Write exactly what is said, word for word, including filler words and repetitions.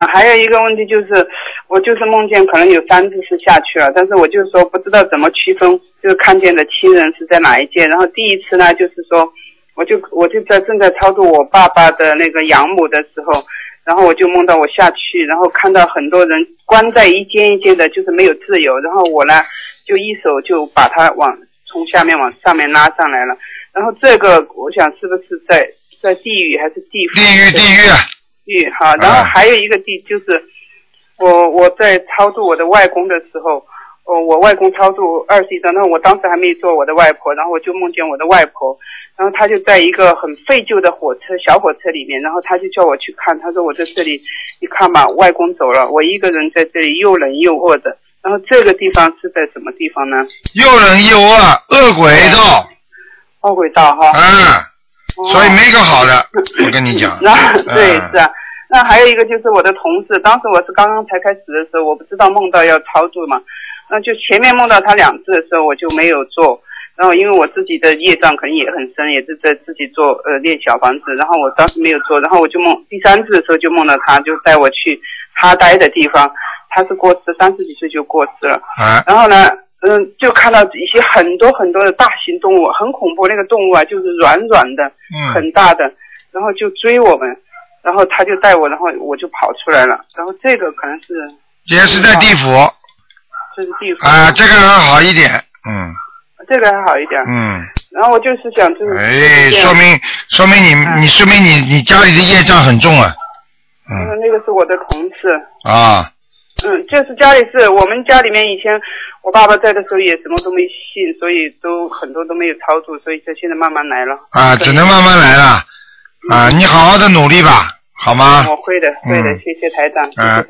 还有一个问题就是，我就是梦见可能有三次是下去了，但是我就是说不知道怎么区分，就是看见的亲人是在哪一界。然后第一次呢，就是说，我就我就在正在超度我爸爸的那个养母的时候，然后我就梦到我下去，然后看到很多人关在一间一间的，就是没有自由。然后我呢，就一手就把他往从下面往上面拉上来了。然后这个我想是不是在在地狱还是地府？ 地狱，地狱。 地好，然后还有一个地就是我我在超度我的外公的时候，哦，我外公超度二十一张，然后我当时还没做我的外婆，然后我就梦见我的外婆，然后他就在一个很废旧的火车小火车里面，然后他就叫我去看，他说我在这里，你看吧，外公走了，我一个人在这里又冷又饿的。然后这个地方是在什么地方呢？ 又冷又饿，恶鬼道。 恶鬼道哈。 嗯。所以没个好的，我跟你讲。 那对、嗯、是啊，那还有一个就是我的同事，当时我是刚刚才开始的时候，我不知道梦到要操作嘛，那就前面梦到他两次的时候我就没有做，然后因为我自己的业障可能也很深，也是在自己做呃练小房子，然后我当时没有做，然后我就梦第三次的时候就梦到他，就带我去他待的地方，他是过世三十几岁就过世了， 啊、 然后呢。嗯，就看到一些很多很多的大型动物，很恐怖。那个动物啊，就是软软的， 嗯、很大的，然后就追我们，然后他就带我，然后我就跑出来了。然后这个可能是， 这是在地府， 这是地府啊，这个还好一点，嗯， 这个还好一点， 嗯。 然后我就是想，就是哎，说明说明你、嗯、你说明你你家里的业障很重啊， 嗯，那个是我的同事啊。 嗯，就是家里是我们家里面以前我爸爸在的时候也什么都没信，所以都很多都没有操作，所以这现在慢慢来了。 啊，只能慢慢来了。啊，你好好的努力吧，好吗？ 我会的，会的，嗯、谢谢台长。 啊。